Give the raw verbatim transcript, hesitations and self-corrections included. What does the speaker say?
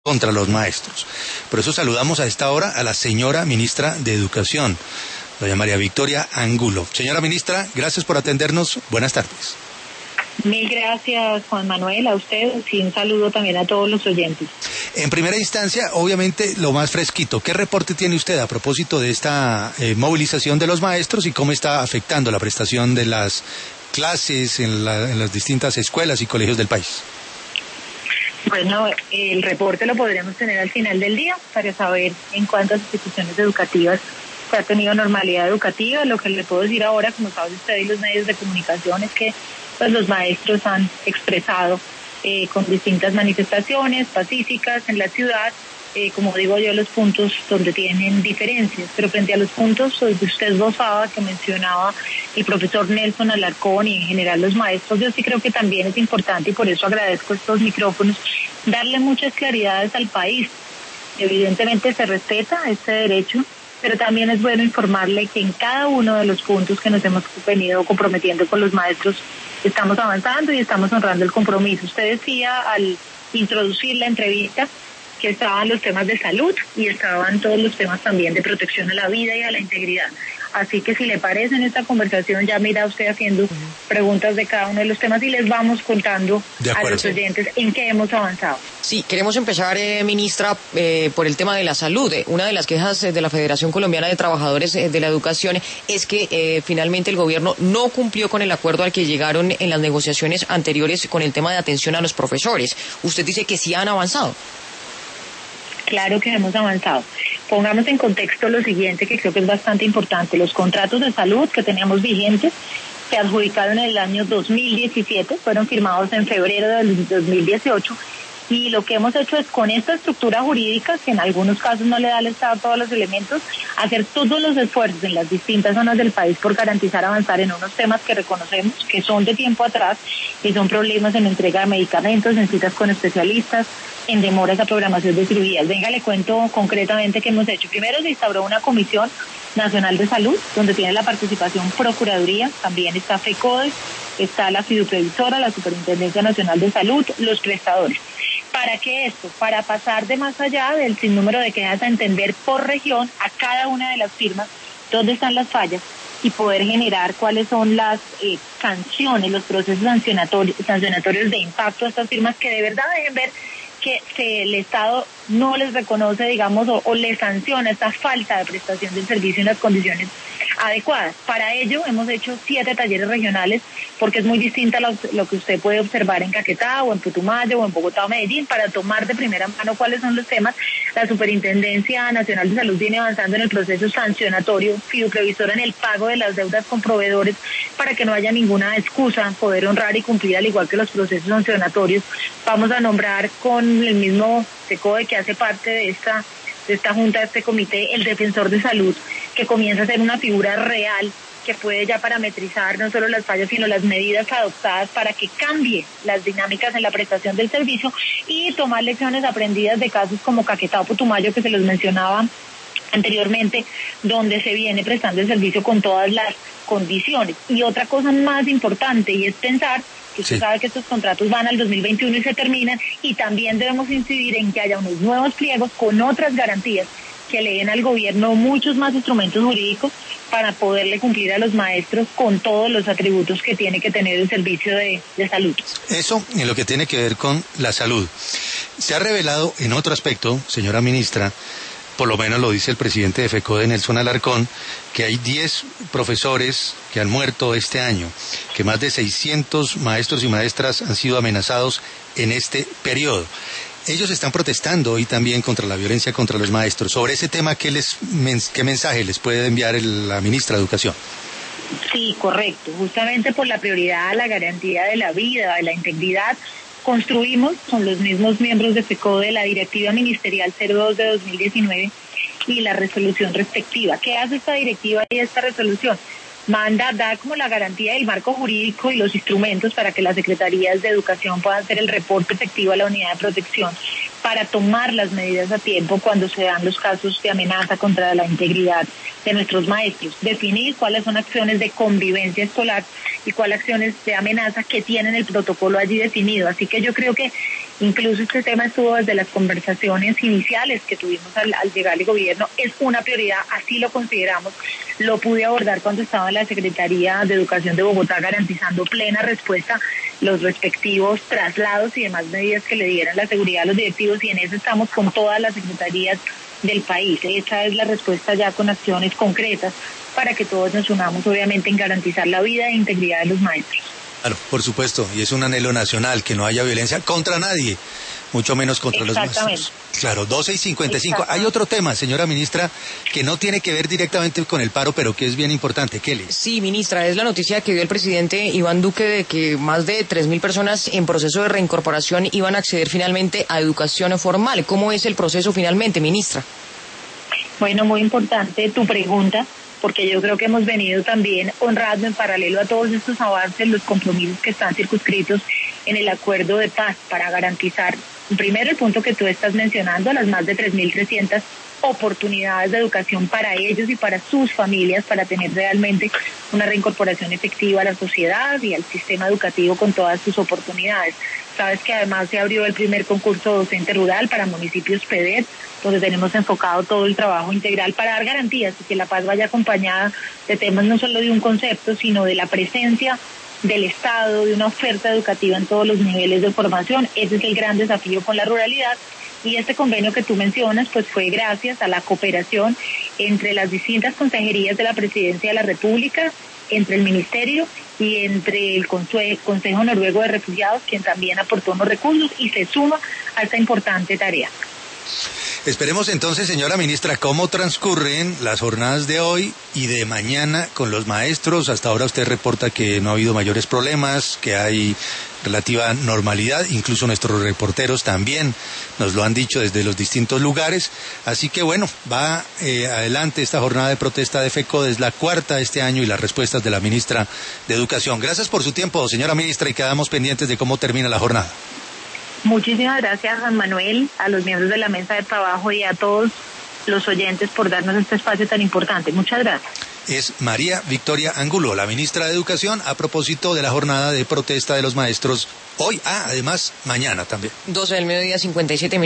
contra los maestros. Por eso saludamos a esta hora a la señora ministra de Educación, doña María Victoria Angulo. Señora ministra, gracias por atendernos. Buenas tardes. Mil gracias, Juan Manuel, a usted, y un saludo también a todos los oyentes. En primera instancia, obviamente, lo más fresquito. ¿Qué reporte tiene usted a propósito de esta eh, movilización de los maestros y cómo está afectando la prestación de las clases en, la, en las distintas escuelas y colegios del país? Bueno, el reporte lo podremos tener al final del día para saber en cuántas instituciones educativas se ha tenido normalidad educativa. Lo que le puedo decir ahora, como sabe usted y los medios de comunicación, es que pues los maestros han expresado eh, con distintas manifestaciones pacíficas en la ciudad, eh, como digo yo, los puntos donde tienen diferencias. Pero frente a los puntos que usted gozaba, que mencionaba el profesor Nelson Alarcón y en general los maestros, yo sí creo que también es importante, y por eso agradezco estos micrófonos, darle muchas claridades al país. Evidentemente se respeta este derecho, pero también es bueno informarle que en cada uno de los puntos que nos hemos venido comprometiendo con los maestros estamos avanzando y estamos honrando el compromiso. Usted decía al introducir la entrevista que estaban los temas de salud y estaban todos los temas también de protección a la vida y a la integridad. Así que si le parece, en esta conversación ya me irá usted haciendo uh-huh. preguntas de cada uno de los temas y les vamos contando a los oyentes en qué hemos avanzado. Sí, queremos empezar, eh, ministra, eh, por el tema de la salud. Eh, una de las quejas eh, de la Federación Colombiana de Trabajadores eh, de la Educación es que eh, finalmente el gobierno no cumplió con el acuerdo al que llegaron en las negociaciones anteriores con el tema de atención a los profesores. Usted dice que sí han avanzado. Claro que hemos avanzado. Pongamos en contexto lo siguiente, que creo que es bastante importante. Los contratos de salud que teníamos vigentes se adjudicaron en el año dos mil diecisiete, fueron firmados en febrero del dos mil dieciocho, y lo que hemos hecho es, con esta estructura jurídica, que en algunos casos no le da al Estado todos los elementos, hacer todos los esfuerzos en las distintas zonas del país por garantizar avanzar en unos temas que reconocemos que son de tiempo atrás, que son problemas en entrega de medicamentos, en citas con especialistas, en demoras a programación de cirugías. Venga, le cuento concretamente qué hemos hecho. Primero se instauró una Comisión Nacional de Salud, donde tiene la participación Procuraduría, también está FECODE, está la Fiduprevisora, la Superintendencia Nacional de Salud, los prestadores. ¿Para qué esto? Para pasar de más allá del sinnúmero de quejas a entender por región a cada una de las firmas dónde están las fallas y poder generar cuáles son las eh, sanciones, los procesos sancionatorios, sancionatorios de impacto a estas firmas que de verdad dejen ver que, que el Estado no les reconoce, digamos, o, o les sanciona esta falta de prestación del servicio en las condiciones adecuadas. Para ello hemos hecho siete talleres regionales, porque es muy distinta lo, lo que usted puede observar en Caquetá o en Putumayo o en Bogotá o Medellín, para tomar de primera mano cuáles son los temas. La Superintendencia Nacional de Salud viene avanzando en el proceso sancionatorio, fiduprevisora en el pago de las deudas con proveedores, para que no haya ninguna excusa, poder honrar y cumplir al igual que los procesos sancionatorios. Vamos a nombrar con el mismo FECODE que hace parte de esta de esta junta, de este comité, el defensor de salud, que comienza a ser una figura real que puede ya parametrizar no solo las fallas, sino las medidas adoptadas para que cambie las dinámicas en la prestación del servicio y tomar lecciones aprendidas de casos como Caquetá o Putumayo, que se los mencionaba anteriormente, donde se viene prestando el servicio con todas las condiciones. Y otra cosa más importante, y es pensar que usted sí sabe que estos contratos van al dos mil veintiuno y se terminan, y también debemos incidir en que haya unos nuevos pliegos con otras garantías que le den al gobierno muchos más instrumentos jurídicos para poderle cumplir a los maestros con todos los atributos que tiene que tener el servicio de, de salud. Eso en lo que tiene que ver con la salud. Se ha revelado en otro aspecto, señora ministra, por lo menos lo dice el presidente de FECODE, Nelson Alarcón, que hay diez profesores que han muerto este año, que más de seiscientos maestros y maestras han sido amenazados en este periodo. Ellos están protestando hoy también contra la violencia contra los maestros. Sobre ese tema, ¿qué, les, qué mensaje les puede enviar el, la ministra de Educación? Sí, correcto. Justamente por la prioridad a la garantía de la vida, de la integridad, construimos con los mismos miembros de FECODE la Directiva Ministerial cero dos de dos mil diecinueve y la resolución respectiva. ¿Qué hace esta directiva y esta resolución? Manda, da como la garantía del marco jurídico y los instrumentos para que las secretarías de educación puedan hacer el reporte efectivo a la unidad de protección, para tomar las medidas a tiempo cuando se dan los casos de amenaza contra la integridad de nuestros maestros, definir cuáles son acciones de convivencia escolar y cuáles acciones de amenaza que tienen el protocolo allí definido. Así que yo creo que Incluso este tema estuvo desde las conversaciones iniciales que tuvimos al, al llegar al gobierno. Es una prioridad, así lo consideramos. Lo pude abordar cuando estaba en la Secretaría de Educación de Bogotá, garantizando plena respuesta, los respectivos traslados y demás medidas que le dieran la seguridad a los directivos, y en eso estamos con todas las secretarías del país. Esa es la respuesta ya con acciones concretas para que todos nos unamos, obviamente, en garantizar la vida e integridad de los maestros. Claro, por supuesto, y es un anhelo nacional que no haya violencia contra nadie, mucho menos contra los maestros. Claro, doce y cincuenta y cinco. Hay otro tema, señora ministra, que no tiene que ver directamente con el paro, pero que es bien importante. Kelly. Sí, ministra, es la noticia que dio el presidente Iván Duque de que más de tres mil personas en proceso de reincorporación iban a acceder finalmente a educación formal. ¿Cómo es el proceso finalmente, ministra? Bueno, muy importante tu pregunta, porque yo creo que hemos venido también honrando en paralelo a todos estos avances los compromisos que están circunscritos en el acuerdo de paz para garantizar, primero, el punto que tú estás mencionando, las más de tres mil trescientas oportunidades de educación para ellos y para sus familias, para tener realmente una reincorporación efectiva a la sociedad y al sistema educativo con todas sus oportunidades. Sabes que además se abrió el primer concurso docente rural para municipios P E D E T, donde tenemos enfocado todo el trabajo integral para dar garantías y que la paz vaya acompañada de temas no solo de un concepto, sino de la presencia del Estado, de una oferta educativa en todos los niveles de formación. Ese es el gran desafío con la ruralidad. Y este convenio que tú mencionas, pues fue gracias a la cooperación entre las distintas consejerías de la Presidencia de la República, entre el Ministerio y entre el Consejo Noruego de Refugiados, quien también aportó unos recursos y se suma a esta importante tarea. Esperemos entonces, señora ministra, cómo transcurren las jornadas de hoy y de mañana con los maestros. Hasta ahora usted reporta que no ha habido mayores problemas, que hay relativa normalidad, incluso nuestros reporteros también nos lo han dicho desde los distintos lugares. Así que bueno, va eh, adelante esta jornada de protesta de FECODE, es la cuarta este año, y las respuestas de la ministra de Educación. Gracias por su tiempo, señora ministra, y quedamos pendientes de cómo termina la jornada. Muchísimas gracias, Juan Manuel, a los miembros de la mesa de trabajo y a todos los oyentes por darnos este espacio tan importante. Muchas gracias. Es María Victoria Angulo, la ministra de Educación, a propósito de la jornada de protesta de los maestros hoy, ah, además mañana también. doce del mediodía, cincuenta y siete minutos.